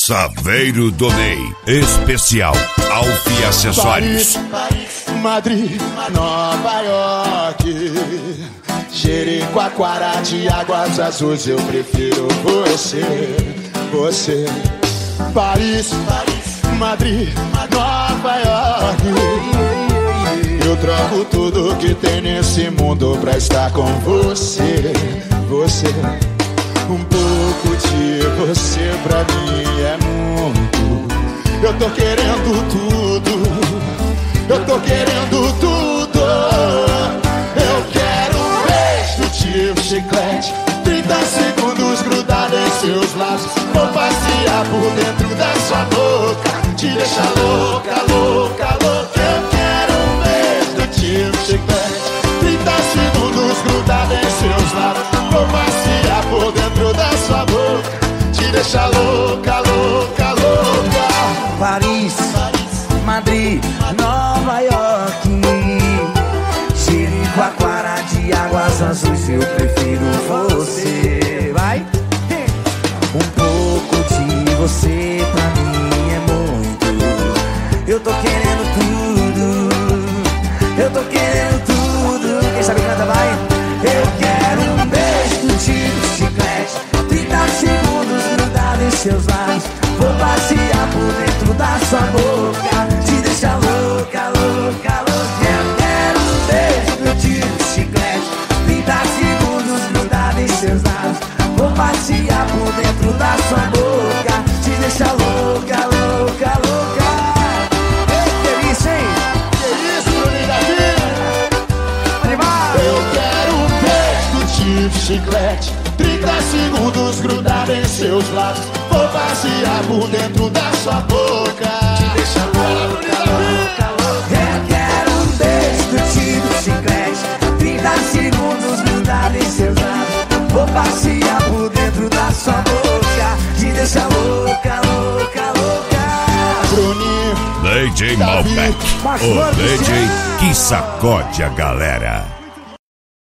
Saveiro do Ney, especial Alfi Acessórios. Paris, Madrid, Nova York, Jericoacoara de Águas Azuis, eu prefiro você. Paris, Madrid, Nova York, eu troco tudo que tem nesse mundo pra estar com você. Um pouco de você pra mim é muito. Eu tô querendo tudo. Eu quero um beijo tipo chiclete, 30 segundos grudado em seus lábios. Vou passear por dentro da sua boca, te deixar louca. Eu quero um beijo tipo chiclete, 30 segundos grudado em seus lábios. Vou passear por dentro da sua boca, te deixar louca. Paris, Madrid, Nova York, Jericoacoara de Águas Azuis, eu prefiro você. Vai! Um pouco de você pra mim é muito. Eu tô querendo tudo. Quem sabe canta, vai! Eu quero um beijo do tipo chiclete, 30 segundos grudado em seus lábios. Vou passear por dentro da sua boca, te deixar louca. Eu quero um beijo do tipo chiclete, 30 segundos grudado em seus lábios. Vou passear por dentro da sua boca, te deixar louca. Ei, que isso, hein? Que isso, Bruninho da Vida? Animal! Eu quero um beijo do tipo chiclete, 30 segundos grudado em seus lábios. Vou passear por dentro da sua boca, te deixar louca. Eu quero um beijo do tipo chiclete, 30 segundos grudado em seus lábios. Vou passear por dentro da sua boca, te deixar louca. Bruninho, DJ Malbec, o DJ que sacode a galera.